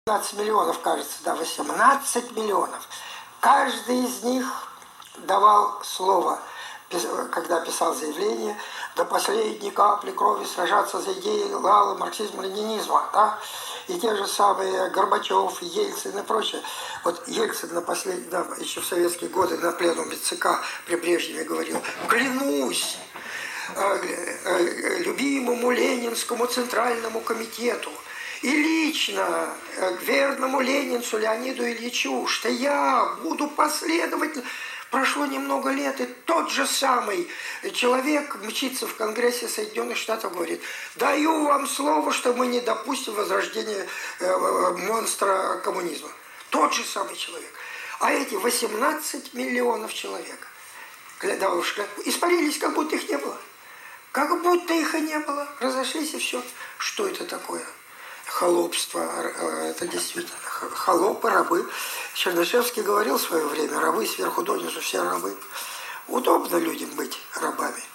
18 миллионов, кажется, да, 18 миллионов. Каждый из них давал слово, когда писал заявление, до последней капли крови сражаться за идеи лала марксизма-ленинизма, да? И те же самые Горбачев, Ельцин и прочее. Вот Ельцин еще в советские годы на пленуме ЦК при Брежневе говорил: клянусь любимому Ленинскому Центральному комитету и лично к верному ленинцу Леониду Ильичу, что я буду последовательно. Прошло немного лет, и тот же самый человек мчится в Конгрессе Соединенных Штатов, говорит: даю вам слово, что мы не допустим возрождения монстра коммунизма. Тот же самый человек. А эти 18 миллионов человек испарились, как будто их не было. Как будто их и не было. Разошлись, и все. Что это такое? Холопство, это действительно холопы, рабы. Чернышевский говорил в свое время: рабы сверху донизу, все рабы. Удобно людям быть рабами.